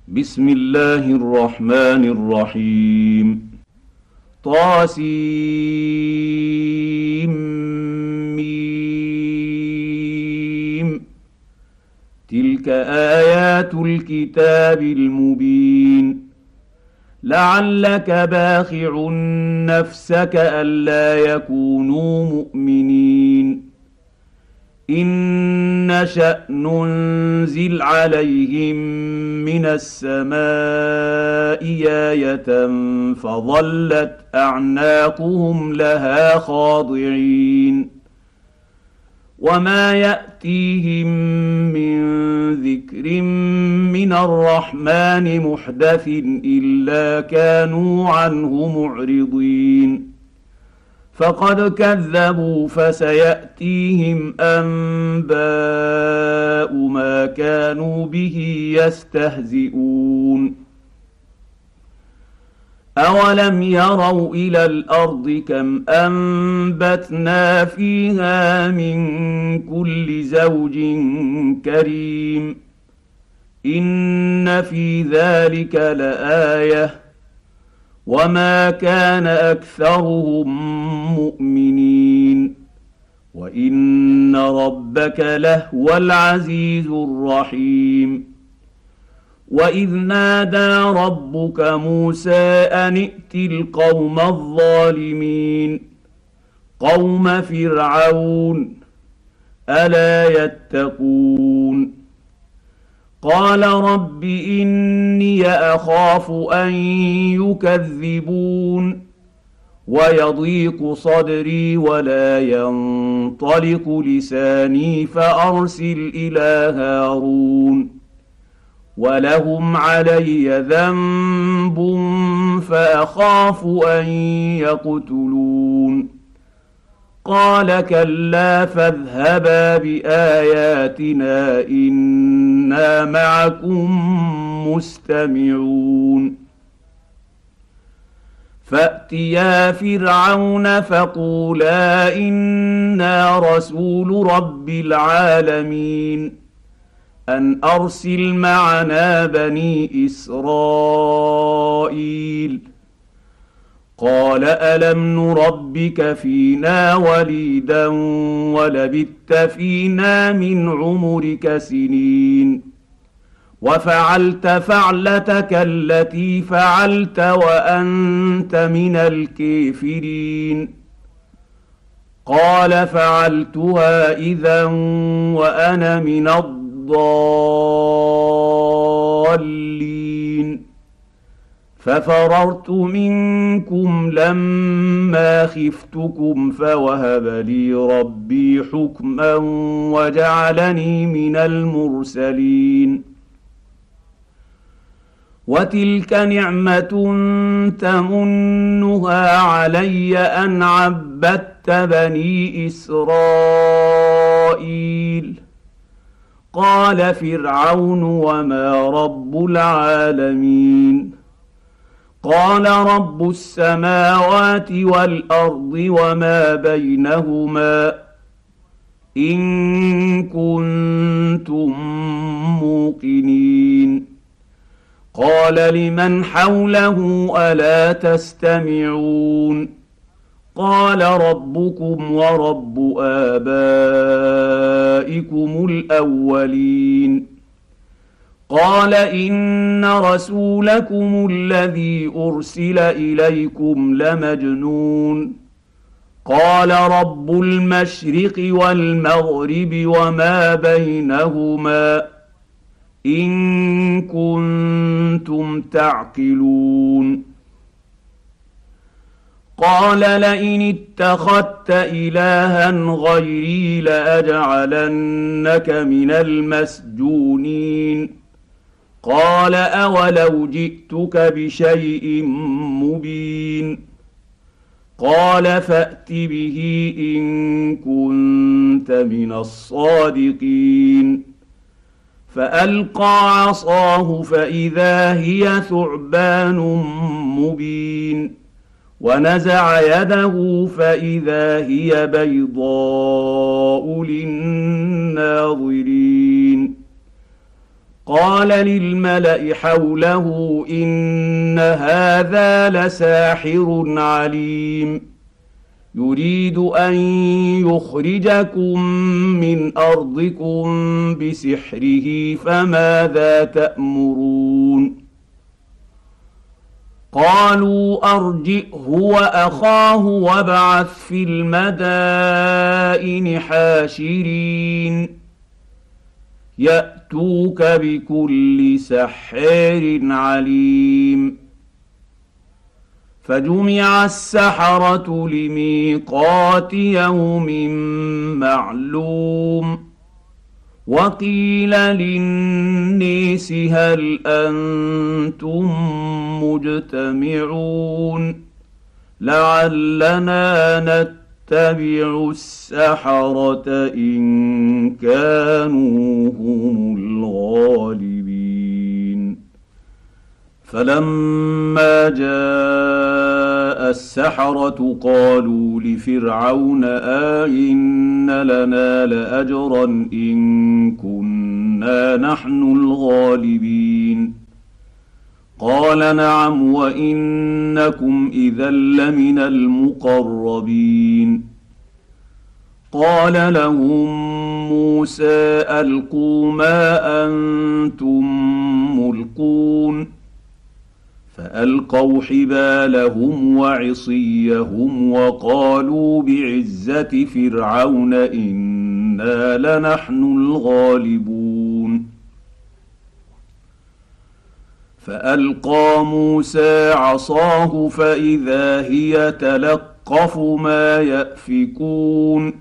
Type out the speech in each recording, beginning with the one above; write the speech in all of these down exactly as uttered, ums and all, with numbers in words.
بسم الله الرحمن الرحيم. طاسيم. تلك آيات الكتاب المبين. لعلك باخع نفسك ألا يكونوا مؤمنين إن نشأ ننزل عليهم من السماء آية فظلت أعناقهم لها خاضعين وما يأتيهم من ذكر من الرحمن محدث إلا كانوا عنه معرضين فقد كذبوا فسيأتيهم أنباء ما كانوا به يستهزئون أولم يروا إلى الأرض كم أنبتنا فيها من كل زوج كريم إن في ذلك لآية وما كان أكثرهم مؤمنين وإن ربك لهو العزيز الرحيم وإذ نادى ربك موسى أن ائت القوم الظالمين قوم فرعون ألا يتقون قال رب إني أخاف أن يكذبون ويضيق صدري ولا ينطلق لساني فأرسل إلى هارون ولهم علي ذنب فأخاف أن يقتلون قال كلا فاذهبا بآياتنا إنا معكم مستمعون فأتيا فرعون فقولا إنا رسول رب العالمين أن أرسل معنا بني إسرائيل قال ألم نربك فينا وليدا ولبثت فينا من عمرك سنين وفعلت فعلتك التي فعلت وأنت من الكافرين قال فعلتها إذا وأنا من الضالين ففررت منكم لما خفتكم فوهب لي ربي حكما وجعلني من المرسلين وتلك نعمة تمنها علي أن عبدت بني إسرائيل قال فرعون وما رب العالمين قال رب السماوات والأرض وما بينهما إن كنتم موقنين قال لمن حوله ألا تستمعون قال ربكم ورب آبائكم الأولين قال إن رسولكم الذي أرسل إليكم لمجنون قال رب المشرق والمغرب وما بينهما إن كنتم تعقلون قال لئن اتخذت إلها غيري لأجعلنك من المسجونين قال أولو جئتك بشيء مبين قال فأت به إن كنت من الصادقين فألقى عصاه فإذا هي ثعبان مبين ونزع يده فإذا هي بيضاء للناظرين قال للملأ حوله إن هذا لساحر عليم يريد أن يخرجكم من أرضكم بسحره فماذا تأمرون قالوا أرجئه وأخاه وابعث في المدائن حاشرين يأتوك بكل سحار عليم فجمع السحرة لميقات يوم معلوم وقيل للناس هل أنتم مجتمعون لعلنا نتبع السحرة إن كانوا هم الغالبين فلما جاء السحرة قالوا لفرعون آئن لنا لأجرا إن كنا نحن الغالبين قال نعم وإنكم إذا لمن المقربين قال لهم موسى ألقوا ما أنتم ملقون فألقوا حبالهم وعصيهم وقالوا بعزة فرعون إنا لنحن الغالبون فألقى موسى عصاه فإذا هي تلقف ما يأفكون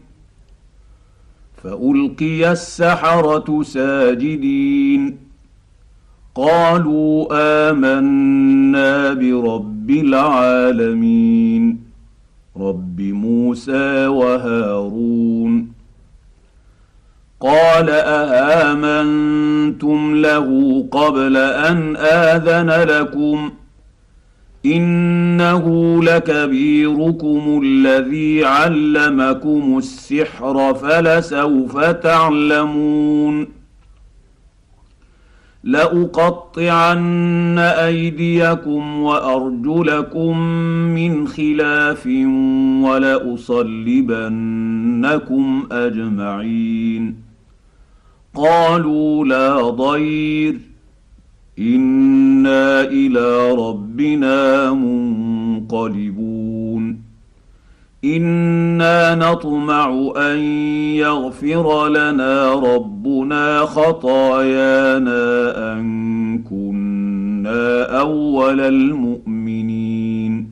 فألقي السحرة ساجدين قالوا آمنا برب العالمين رب موسى وهارون قال أآمنتم له قبل أن آذن لكم إنه لكبيركم الذي علمكم السحر فلسوف تعلمون لأقطعن أيديكم وأرجلكم من خلاف ولأصلبنكم أجمعين قالوا لا ضير إنا إلى ربنا منقلبون إنا نطمع أن يغفر لنا ربنا خطايانا أن كنا أول المؤمنين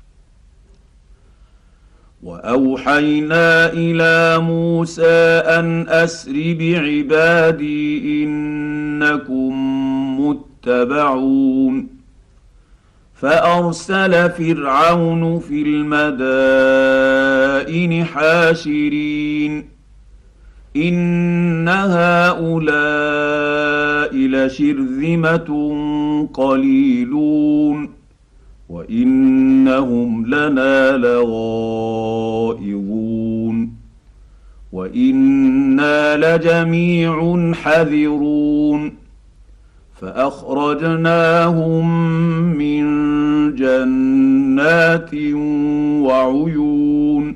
وأوحينا إلى موسى أن أسر بعبادي إنكم متبعون فأرسل فرعون في المدائن حاشرين إن هؤلاء لشرذمة قليلون وإنهم لنا لغائظون وإنا لجميع حذرون فأخرجناهم من جنات وعيون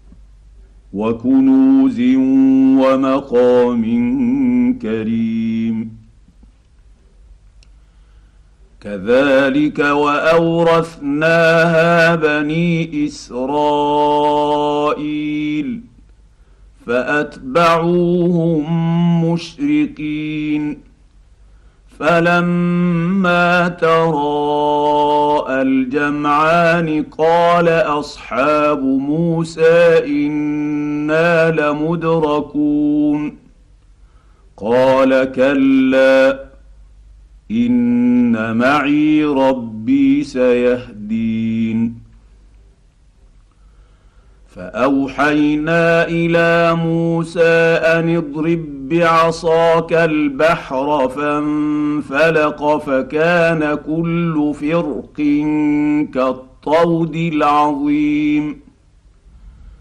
وكنوز ومقام كريم كذلك وأورثناها بني إسرائيل فأتبعوهم مشرقين فلما تراءى الجمعان قال أصحاب موسى إنا لمدركون قال كلا إن معي ربي سيهدين فأوحينا إلى موسى أن اضرب بعصاك البحر فانفلق فكان كل فرق كالطود العظيم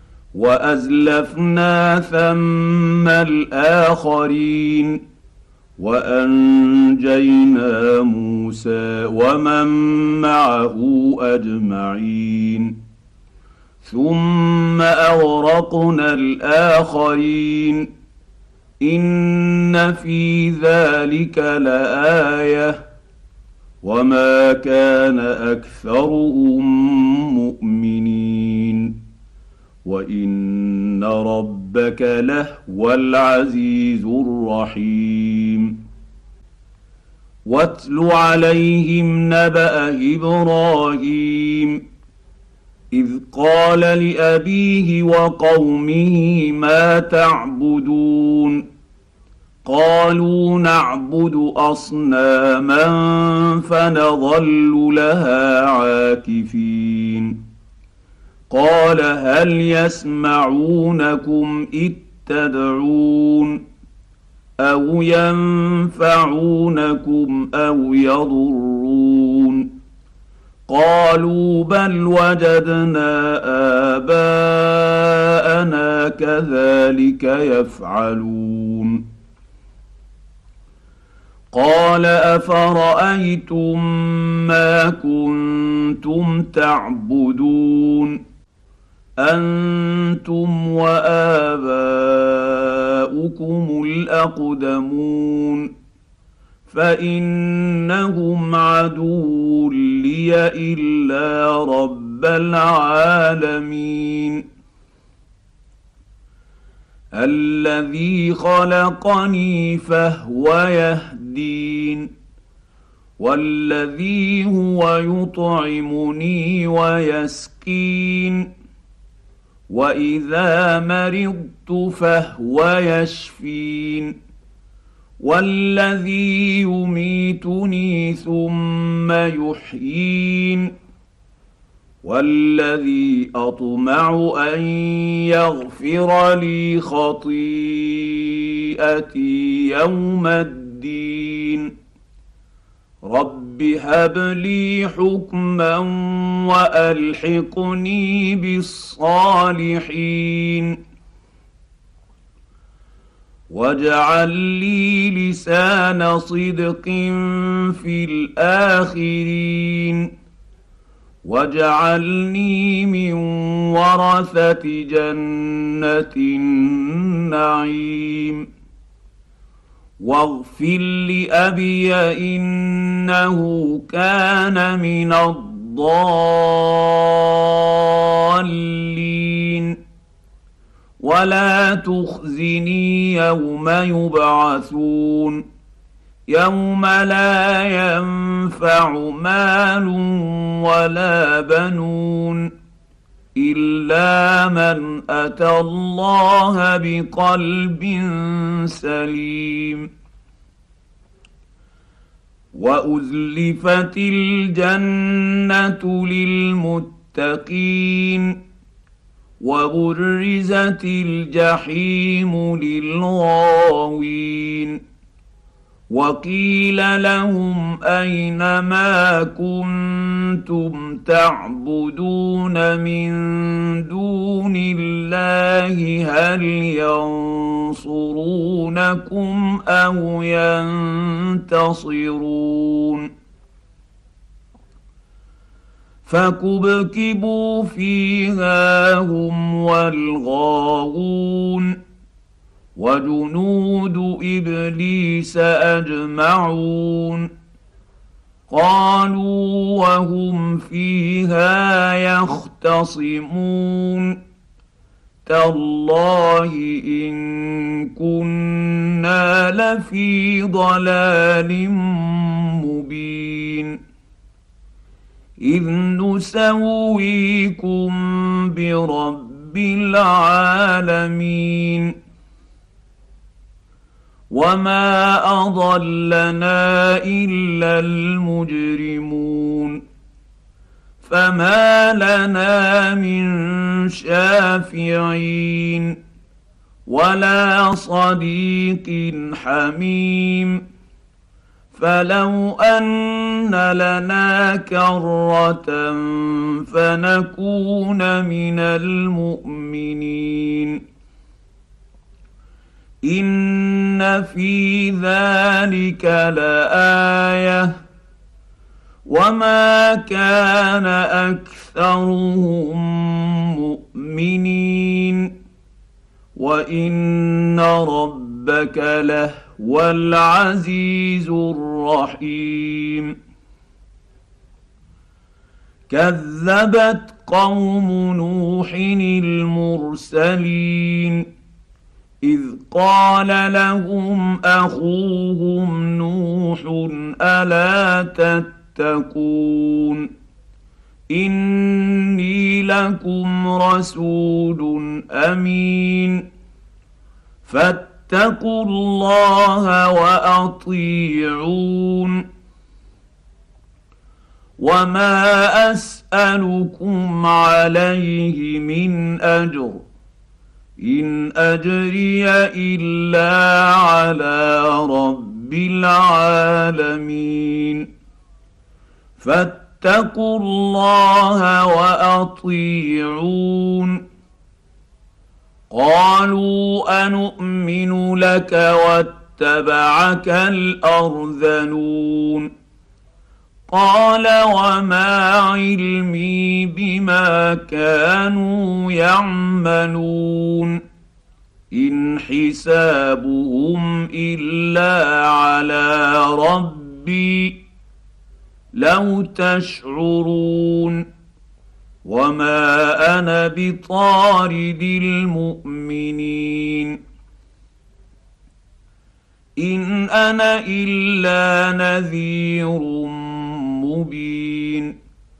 وأزلفنا ثم الآخرين وانجينا موسى ومن معه اجمعين ثم اغرقنا الاخرين ان في ذلك لايه وما كان اكثرهم مؤمنين وان ربك لهو العزيز الرحيم واتل عليهم نبأ ابراهيم اذ قال لابيه وقومه ما تعبدون قالوا نعبد اصناما فنظل لها عاكفين قال هل يسمعونكم اذ تدعون او ينفعونكم او يضرون قالوا بل وجدنا آباءنا كذلك يفعلون قال أفرأيتم ما كنتم تعبدون أنتم وآباؤكم الأقدمون فإنهم عدو لي إلا رب العالمين الذي خلقني فهو يهدين والذي هو يطعمني ويسقين وإذا مرضت فهو يشفين والذي يميتني ثم يحيين والذي أطمع أن يغفر لي خطيئتي يوم الدين رب هب لي حكما وألحقني بالصالحين واجعل لي لسان صدق في الآخرين واجعلني من ورثة جنة النعيم واغفر لأبي إنه كان من الضالين ولا تخزني يوم يبعثون يوم لا ينفع مال ولا بنون إلا من أتى الله بقلب سليم وأزلفت الجنة للمتقين وبرزت الجحيم للغاوين وقيل لهم أين ما كنتم تعبدون من دون الله هل ينصرونكم أو ينتصرون فكبكبوا فيها هم والغاوون وجنود إبليس أجمعون قالوا وهم فيها يختصمون تالله إن كنا لفي ضلال مبين إذ نسويكم برب العالمين وما أضلنا إلا المجرمون فما لنا من شافعين ولا صديق حميم فلو أن لنا كرة فنكون من المؤمنين ان في ذلك لايه وما كان اكثرهم مؤمنين وان ربك لهو العزيز الرحيم. كذبت قوم نوح المرسلين اذ قال لهم اخوهم نوح الا تتقون اني لكم رسول امين فاتقوا الله واطيعون وما اسالكم عليه من اجر ان اجري الا على رب العالمين فاتقوا الله واطيعون. قالوا انؤمن لك واتبعك الارذلون قال وما علمي بما كانوا يعملون ان حسابهم الا على ربي لو تشعرون وما انا بطارد المؤمنين ان انا الا نذير مبين.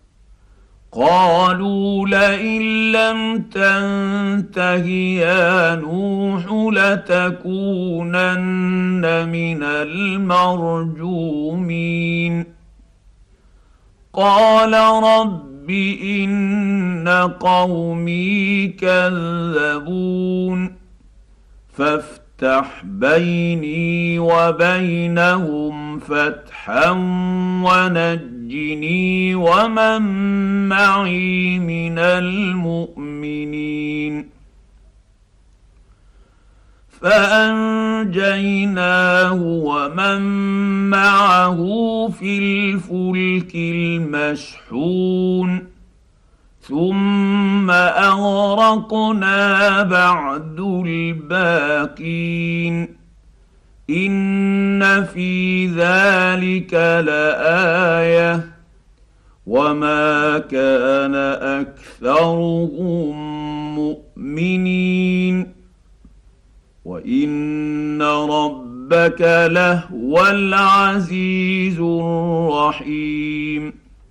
قالوا لئن لم تنته يا نوح لتكونن من المرجومين قال رب ان قومي كذبون فافتح بيني وبينهم فتحا ونجني ومن معي من المؤمنين. فانجيناه ومن معه في الفلك المشحون ثم اغرقنا بعد الباقين ان في ذلك لايه وما كان اكثرهم مؤمنين وان ربك لهو العزيز الرحيم.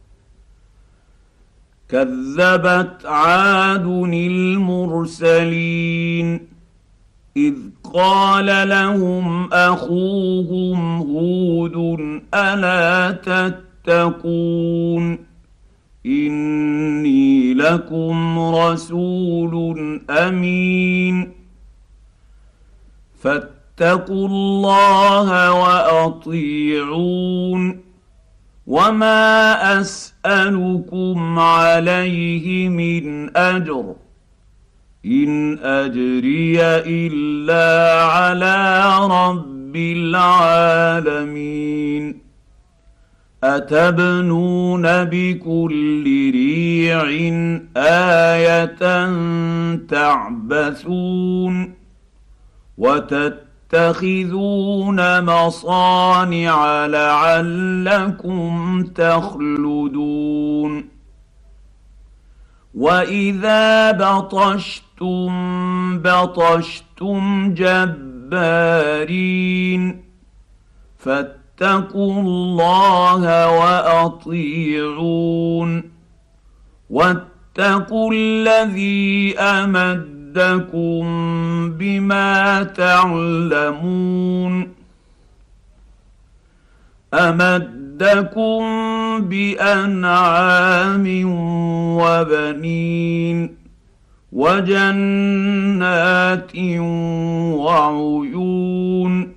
كذبت عاد المرسلين اذ قال لهم اخوهم هود الا تتقون اني لكم رسول امين فاتقوا الله واطيعون وما اسالكم عليه من اجر ان اجري الا على رب العالمين. اتبنون بكل ريع ايه تعبثون وتتخذون مصانع لعلكم تخلدون واذا بطشتم بطشتم جبارين فاتقوا الله واطيعون واتقوا الذي امدكم بما تعلمون امدكم بانعام وبنين وجنات وعيون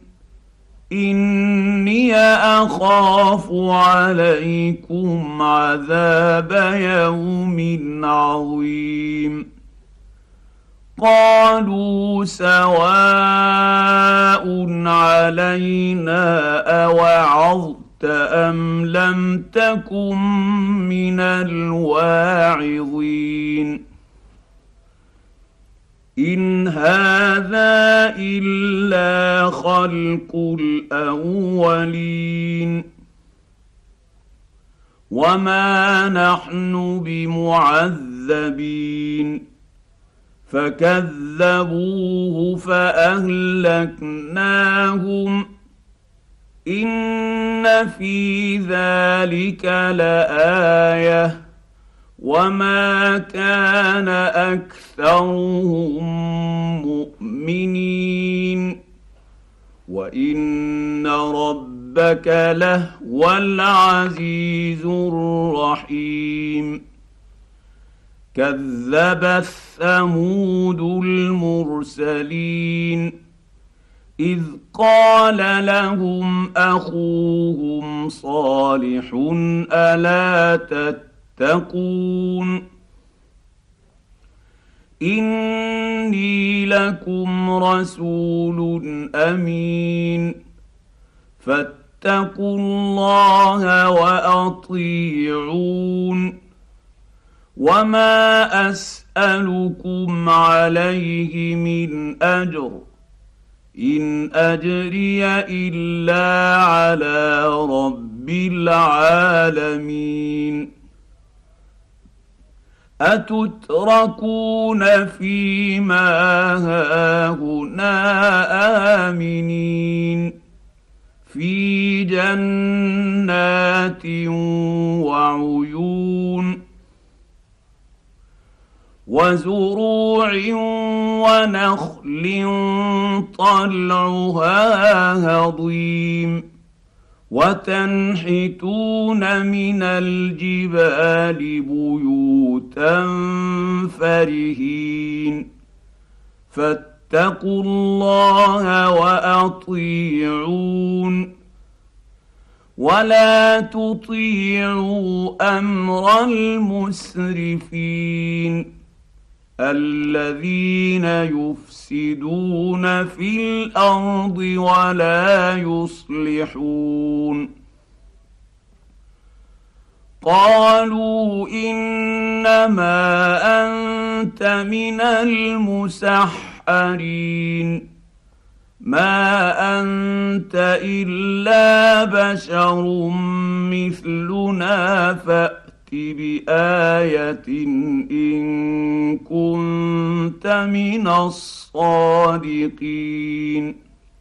اني اخاف عليكم عذاب يوم عظيم قالوا سواء علينا أوعظت أم لم تكن من الواعظين إن هذا إلا خلق الأولين وما نحن بمعذبين فكذبوه فأهلكناهم إن في ذلك لآية وما كان أكثرهم مؤمنين وإن ربك لهو العزيز الرحيم كذبت ثمود المرسلين إذ قال لهم أخوهم صالح ألا تتقون إني لكم رسول أمين فاتقوا الله وأطيعون وما أسألكم عليه من أجر إن أجري إلا على رب العالمين أتتركون فيما هاهنا آمنين في جنات وعيون وزروع ونخل طلعها هضيم وتنحتون من الجبال بيوتا فرهين فاتقوا الله وأطيعون ولا تطيعوا أمر المسرفين الذين يفسدون في الأرض ولا يصلحون قالوا إنما أنت من المسحرين ما أنت إلا بشر مثلنا فأت بآية إن كنت من الصادقين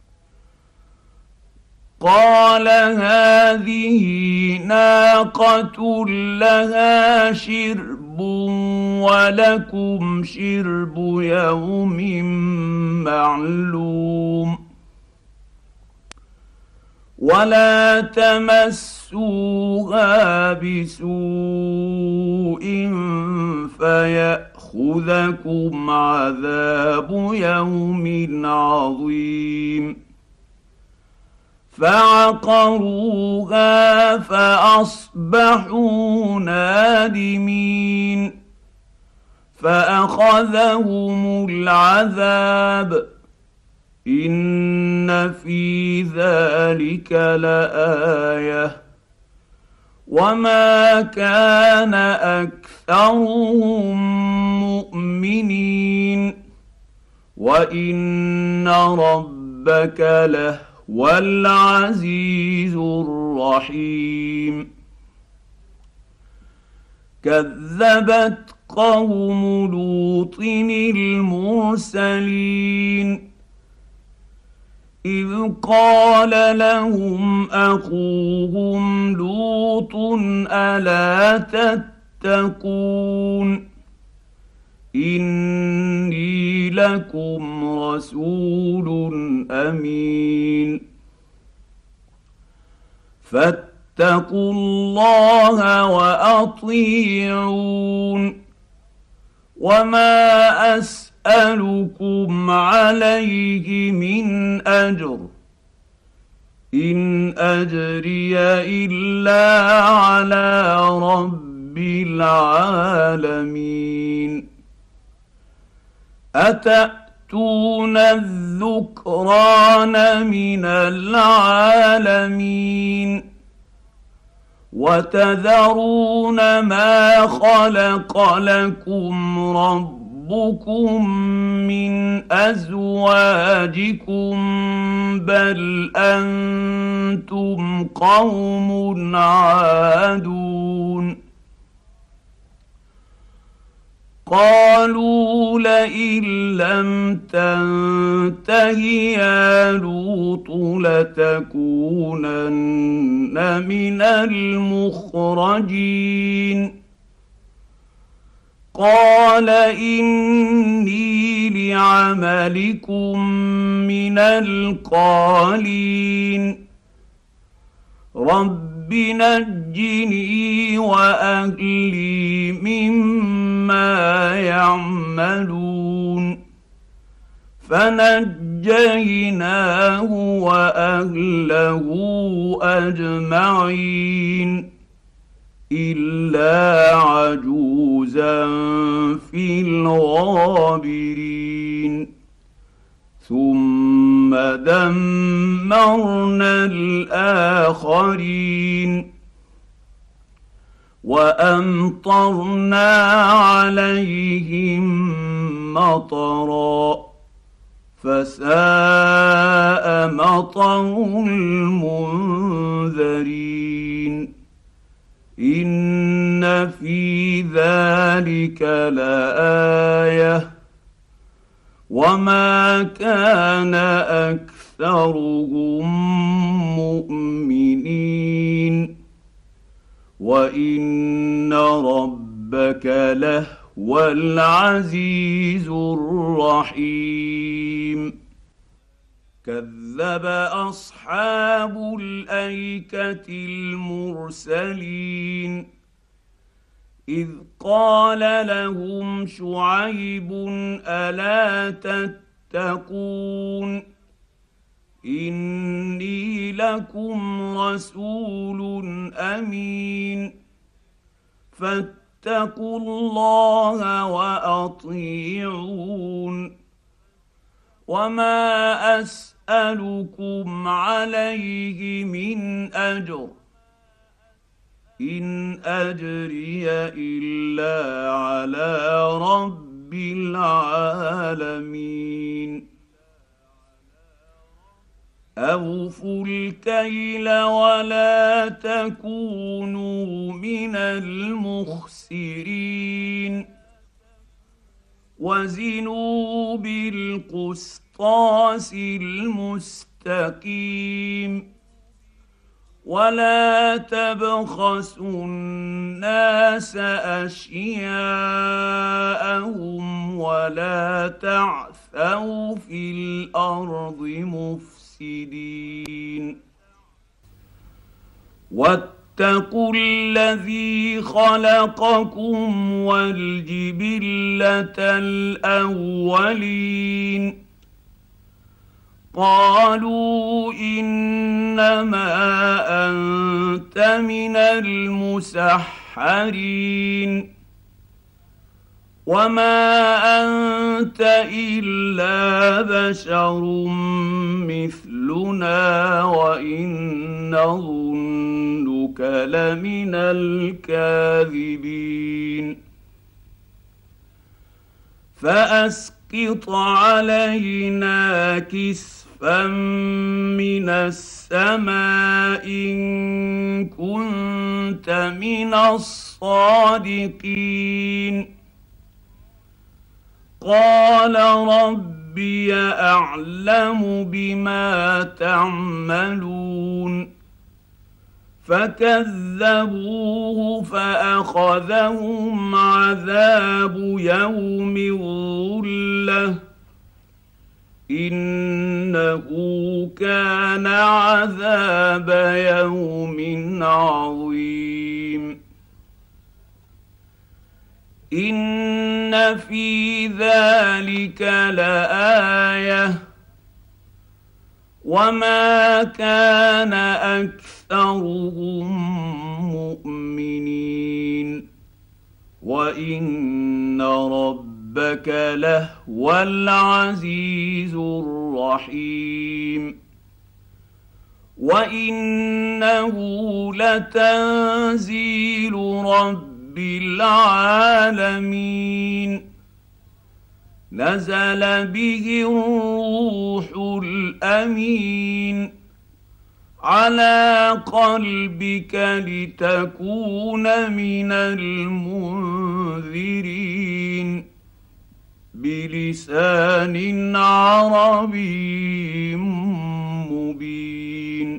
قال هذه ناقة لها شرب ولكم شرب يوم معلوم ولا تمسوها بسوء فيأخذكم عذاب يوم عظيم فعقروها فأصبحوا نادمين فأخذهم العذاب إن في ذلك لآية وما كان أكثرهم مؤمنين وإن ربك لهو العزيز الرحيم كذبت قوم لوط المرسلين إذ قال لهم أخوهم لوط ألا تتقون إني لكم رسول أمين فاتقوا الله وأطيعون وما أسألكم عليه من أجر إن أجري إلا على رب العالمين أتأتون الذكران من العالمين وتذرون ما خلق لكم ربكم من أزواجكم بل أنتم قوم عادون قالوا لئن لم تنته يا لوط لتكونن من المخرجين قال إني لعملكم من القالين رب نجني وأهلي مما يعملون فنجيناه وأهله أجمعين إلا عجوزا في الغابرين ثم دمرنا الآخرين وأمطرنا عليهم مطرا فساء مطر المنذرين إن في ذلك لآية وما كان أكثرهم مؤمنين وإن ربك لهو العزيز الرحيم كذب أصحاب الأيكة المرسلين إذ قال لهم شعيب ألا تتقون إني لكم رسول أمين فاتقوا الله وأطيعون وما أسألكم عليه من أجر إن أجري إلا على رب العالمين أوفوا الكيل ولا تكونوا من المخسرين وزنوا بالقسطاس المستقيم ولا تبخسوا الناس أشياءهم ولا تعثوا في الأرض مفسدين واتقوا الذي خلقكم والجبلة الأولين قالوا إنما أنت من المسحرين وما أنت إلا بشر مثلنا وإن نظنك لمن الكاذبين فأسقط علينا كسفا من السماء إن كنت من الصادقين قال ربي أعلم بما تعملون فكذبوه فأخذهم عذاب يوم الظلة إنه كان عذاب يوم عظيم إن في ذلك لآية وما كان أكثرهم مؤمنين وإن ربك ربك لهو العزيز الرحيم وإنه لتنزيل رب العالمين نزل به الروح الأمين على قلبك لتكون من المنذرين بلسان عربي مبين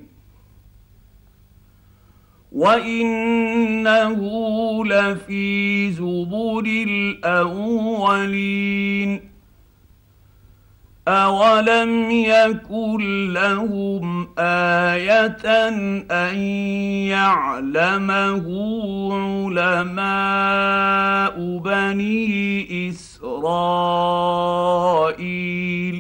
وإنه لفي زبر الأولين أولم يكن لهم آية أن يعلمه علماء بني إسرائيل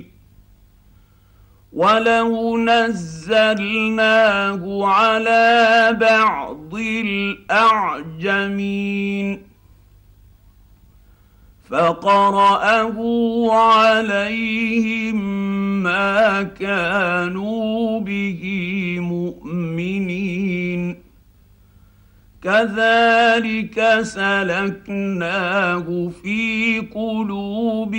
ولو نزلناه على بعض الأعجمين فقرأه عليهم ما كانوا به مؤمنين كذلك سلكناه في قلوب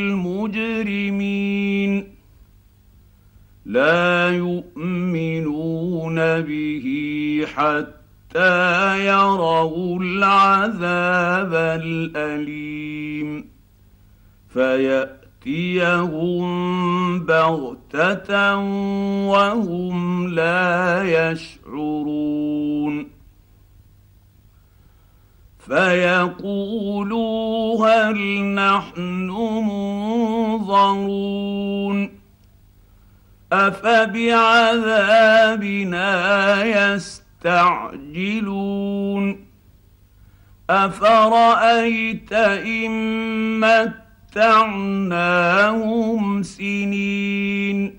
المجرمين لا يؤمنون به حتى يروا العذاب الأليم فيأتيهم بغتة وهم لا يشعرون فيقولوا هل نحن منظرون أفبعذابنا يستعجلون أفرأيت إن متعناهم سنين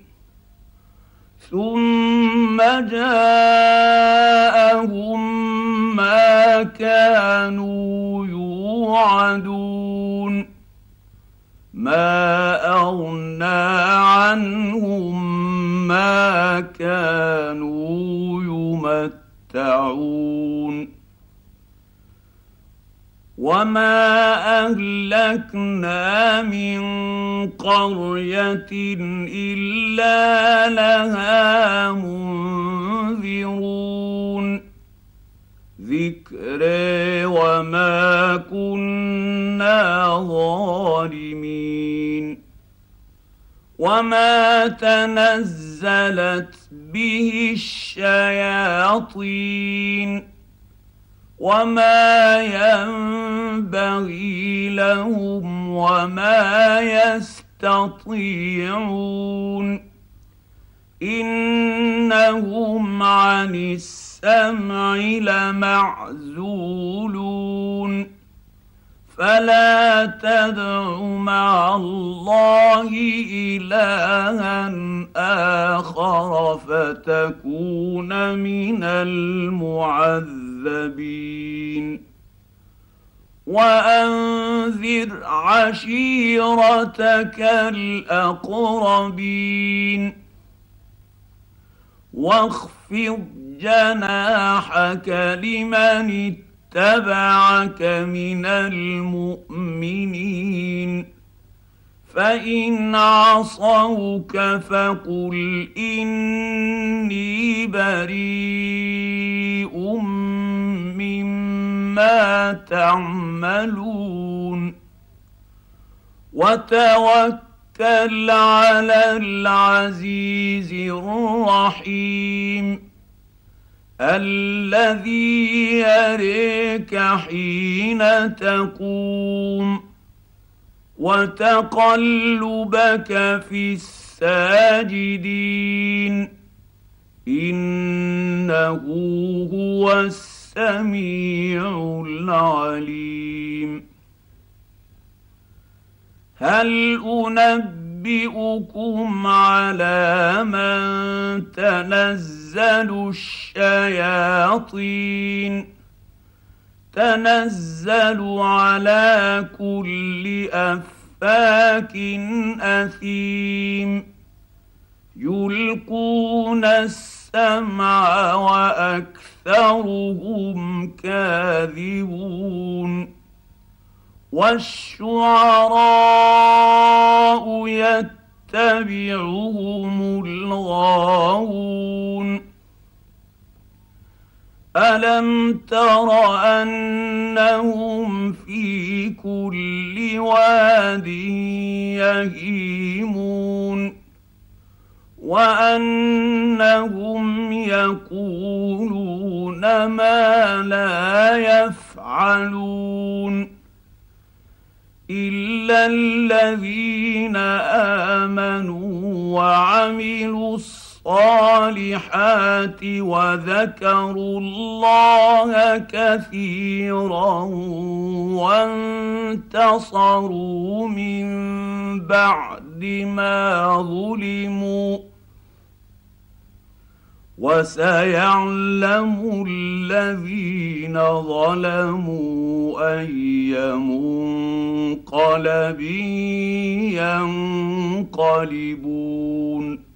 ثم جاءهم ما كانوا يوعدون ما أغنى عنهم ما كانوا يمتعون وما أهلكنا من قرية إلا لها منذرون ذكر وما كنا ظالمين وما تنزلت به الشياطين وما ينبغي لهم وما يستطيعون إنهم عن السمع لمعزولون فلا تدع مع الله إلها آخر فتكون من المعذبين وأنذر عشيرتك الأقربين واخفض جناحك لمن اتبعك من المؤمنين فإن عصوك فقل إني بريء مما تعملون وتوكل على العزيز الرحيم الذي يريك حين تقوم وتقلبك في الساجدين إنه هو السميع العليم هل أنبئكم على من تنزل الشياطين تنزل على كل أفاك أفاك أثيم يلقون السمع وأكثرهم كاذبون والشعراء يتبعهم الغاوون ألم تر أنهم في كل واد يهيمون وأنهم يقولون ما لا يفعلون إلا الذين آمنوا وعملوا الصالحات وذكروا الله كثيرا وانتصروا من بعد ما ظلموا وسيعلم الذين ظلموا أي منقلب ينقلبون